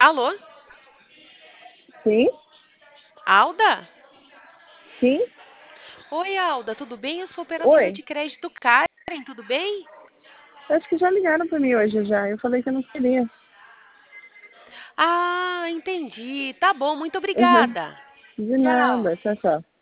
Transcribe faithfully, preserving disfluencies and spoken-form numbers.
Alô? Sim, Alda? sim. Oi, Alda, tudo bem? Eu sou operadora Oi. de crédito Karen, tudo bem? Acho que já ligaram para mim hoje já. Eu falei que eu não queria. Ah, entendi. Tá bom, muito Uhum. obrigada. De Tchau. nada. Tchau, tchau.